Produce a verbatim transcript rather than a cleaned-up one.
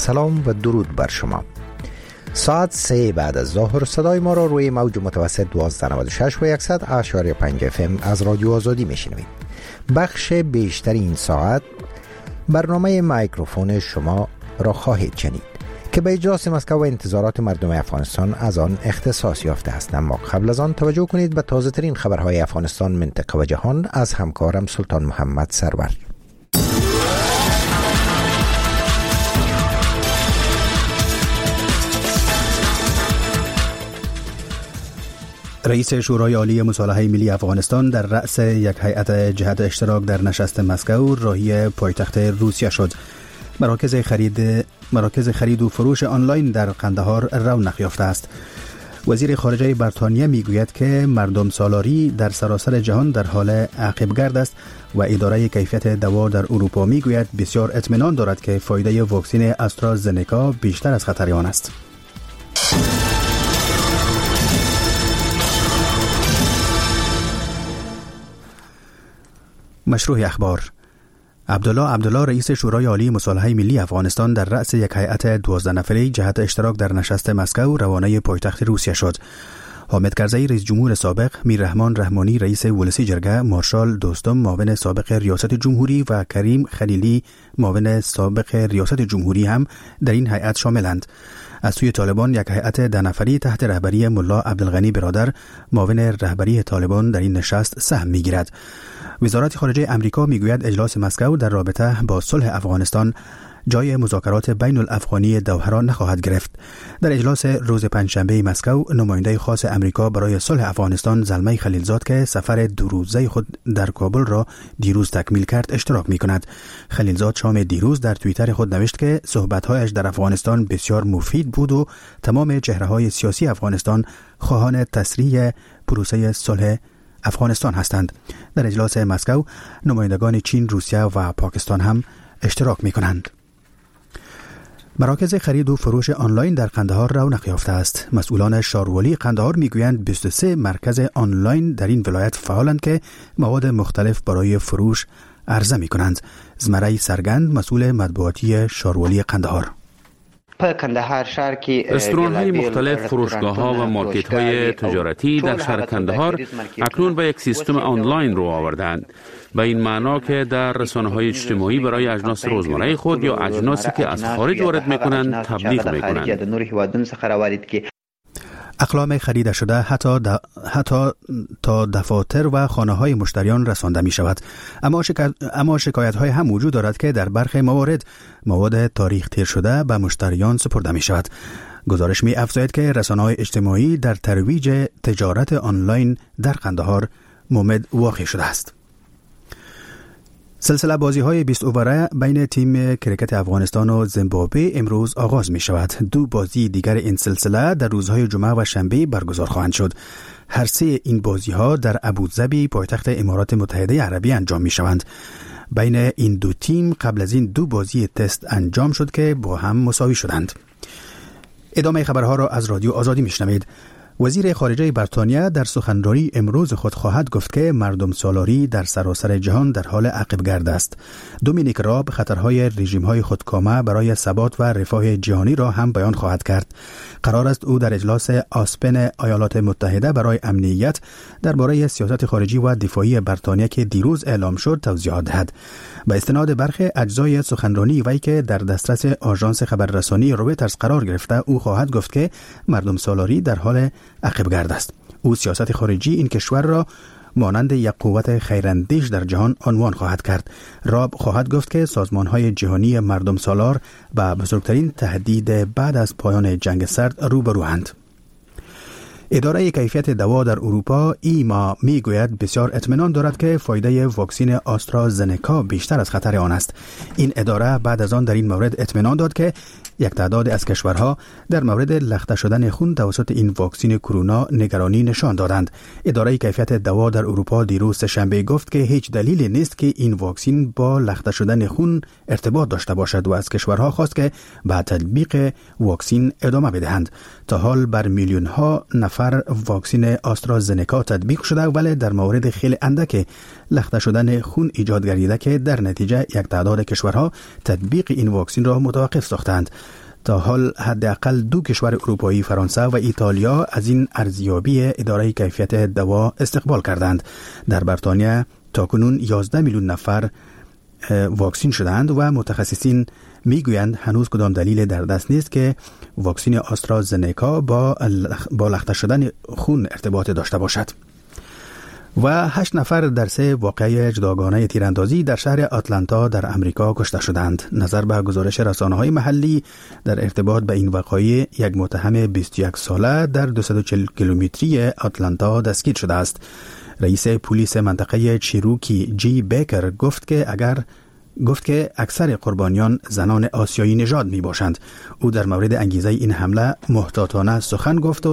سلام و درود بر شما. ساعت سه بعد از ظهر صدای ما را روی موج متوسط دوازده نود و شش و صد اشاری پنج اف ام از رادیو آزادی میشنوید. بخش بیشتر این ساعت برنامه میکروفون شما را خواهید شنید که به اجلاس مسکو و انتظارات مردم افغانستان از آن اختصاص یافته است. اما قبل از آن توجه کنید به تازه ترین خبرهای افغانستان، منطقه و جهان از همکارم سلطان محمد سرور. رئیس شورای عالی مصالحه ملی افغانستان در رأس یک هیئت جهت اشتراک در نشست مسکو راهی پایتخت روسیه شد. مراکز خرید مراکز خرید و فروش آنلاین در قندهار رونق یافته است. وزیر خارجه بریتانیا میگوید که مردم سالاری در سراسر جهان در حال عقب‌گرد است و اداره کیفیت دوا در اروپا میگوید بسیار اطمینان دارد که فایده واکسن آسترازنکا بیشتر از خطر آن است. مشروع اخبار. عبدالله عبدالله رئیس شورای عالی مصالحه ملی افغانستان در رأس یک هیئت دوازده نفره جهت اشتراک در نشست مسکو روانه پایتخت روسیه شد. حامد کرزی رئیس جمهور سابق، میررحمان رحمانی رئیس ولسی جرگه، مارشال دوستم معاون سابق ریاست جمهوری و کریم خلیلی معاون سابق ریاست جمهوری هم در این هیئت شاملند. از سوی طالبان یک هیئت ده نفری تحت رهبری ملا عبدالغنی برادر معاون رهبری طالبان در این نشست سهم میگیرد. وزارت خارجه امریکا میگوید اجلاس مسکو در رابطه با صلح افغانستان جای مذاکرات بین الافغانی دوحه را نخواهد گرفت. در اجلاس روز پنجشنبه مسکو نماینده خاص امریکا برای صلح افغانستان زلمه خلیلزاد که سفر دو روزه خود در کابل را دیروز تکمیل کرد اشتراک میکند. خلیلزاد شام دیروز در توییتر خود نوشت که صحبت‌هایش در افغانستان بسیار مفید بود و تمام چهره‌های سیاسی افغانستان خواهان تسریع پروسه صلح افغانستان هستند. در اجلاس مسکو نمایندگان چین، روسیه و پاکستان هم اشتراک می‌کنند. مراکز خرید و فروش آنلاین در قندهار رونق یافته است. مسئولان شاروالی قندهار میگویند بیست و سه مرکز آنلاین در این ولایت فعالند که مواد مختلف برای فروش عرضه می‌کنند. زمره سرگند مسئول مطبوعاتی شاروالی قندهار: رستوران‌های مختلف، فروشگاه‌ها و مارکت‌های تجارتی در شهر کندهار اکنون به یک سیستم آنلاین رو آوردند. به این معنا که در رسانه‌های اجتماعی برای اجناس روزمره خود یا اجناسی که از خارج وارد می‌کنند تبلیغ می‌کنند. اقلام خرید شده حتی, د... حتی تا دفاتر و خانه های مشتریان رسانده می شود. اما, شک... اما شکایت های هم وجود دارد که در برخی موارد مواد تاریخ تیر شده به مشتریان سپرده می شود. گزارش می افزاید که رسانه های اجتماعی در ترویج تجارت آنلاین در قندهار مومد واقع شده است. سلسله بازی های بیست اووره بین تیم کرکت افغانستان و زیمبابوه امروز آغاز می شود. دو بازی دیگر این سلسله در روزهای جمعه و شنبه برگزار خواهند شد. هر سه این بازی ها در ابوظبی پایتخت امارات متحده عربی انجام می شوند. بین این دو تیم قبل از این دو بازی تست انجام شد که با هم مساوی شدند. ادامه خبرها را از رادیو آزادی می شنوید. وزیر خارجه بریتانیا در سخنرانی امروز خود خواهد گفت که مردم سالاری در سراسر جهان در حال عقب‌گرد است. دومینیک راب خطرهای رژیم‌های خودکامه برای ثبات و رفاه جهانی را هم بیان خواهد کرد. قرار است او در اجلاس آسپن ایالات متحده برای امنیت درباره سیاست خارجی و دفاعی بریتانیا که دیروز اعلام شد توضیحات دهد. به استناد برخی اجزای سخنرانی وی که در دسترس آژانس خبررسانی رویترز قرار گرفته، او خواهد گفت که مردم سالاری در حال عقب‌گرد است. او سیاست خارجی این کشور را مانند یک قوت خیراندیش در جهان عنوان خواهد کرد. راب خواهد گفت که سازمان‌های جهانی مردم سالار با بزرگترین تهدید بعد از پایان جنگ سرد روبروند. اداره کیفیت دوا در اروپا ایما میگوید بسیار اطمینان دارد که فایده واکسن آسترازنکا بیشتر از خطر آن است. این اداره بعد از آن در این مورد اطمینان داد که یک تعداد از کشورها در مورد لخته شدن خون توسط این واکسن کرونا نگرانی نشان دادند. اداره کیفیت دوا در اروپا دیروز سه‌شنبه گفت که هیچ دلیلی نیست که این واکسن با لخته شدن خون ارتباط داشته باشد و از کشورها خواست که به تطبیق واکسن ادامه بدهند. تا حال بر میلیون ها نفر واکسن آسترازنکا تطبیق شده، ولی در مورد خیلی اندک لخته شدن خون ایجاد گردیده که در نتیجه یک تعداد کشورها تطبیق این واکسن را متوقف ساختند. تا حال حداقل دو کشور اروپایی، فرانسه و ایتالیا، از این ارزیابی اداره کیفیت دوا استقبال کردند. در بریتانیا تاکنون یازده میلیون نفر واکسین شدند و متخصصین میگویند هنوز کدام دلیل در دست نیست که واکسین آسترازنکا با با لخته شدن خون ارتباط داشته باشد. و هشت نفر در سه واقعه جداگانه تیراندازی در شهر آتلانتا در امریکا کشته شدند. نظر به گزارش رسانه‌های محلی در ارتباط به این واقعه، یک متهم بیست و یک ساله در دویست و چهل کیلومتری آتلانتا دستگیر شده است. رئیس پلیس منطقه چیروکی جی بیکر گفت که اگر گفت که اکثر قربانیان زنان آسیایی نژاد می باشند. او در مورد انگیزه این حمله محتاطانه سخن گفت و